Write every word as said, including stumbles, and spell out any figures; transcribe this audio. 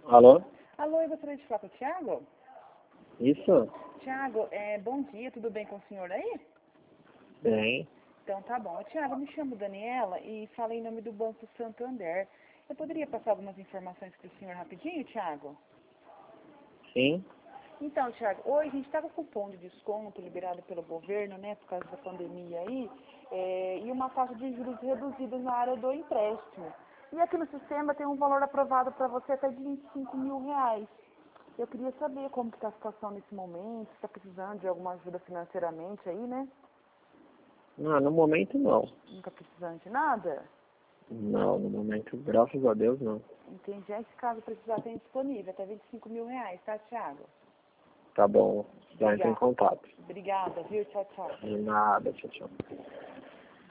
Alô? Alô, eu gostaria de falar com o Thiago? Isso? Thiago, é, bom dia, tudo bem com o senhor aí? Bem. Então tá bom. Thiago, eu me chamo Daniela e falo em nome do Banco Santander. Eu poderia passar algumas informações para o senhor rapidinho, Thiago? Sim. Então, Thiago, hoje a gente está com cupom de desconto liberado pelo governo, né, por causa da pandemia aí, é, e uma taxa de juros reduzida na área do empréstimo. E aqui no sistema tem um valor aprovado para você até de vinte e cinco mil reais. Eu queria saber como que está a situação nesse momento, se está precisando de alguma ajuda financeiramente aí, né? Não, no momento não. Nunca precisando de nada? Não, no momento, graças a Deus, não. Entendi. Aí, se caso precisar, tem disponível até vinte e cinco mil reais, tá, Thiago? Tá bom. Já entra em Obrigada. contato. Obrigada, viu? Tchau, tchau. De nada, tchau, tchau.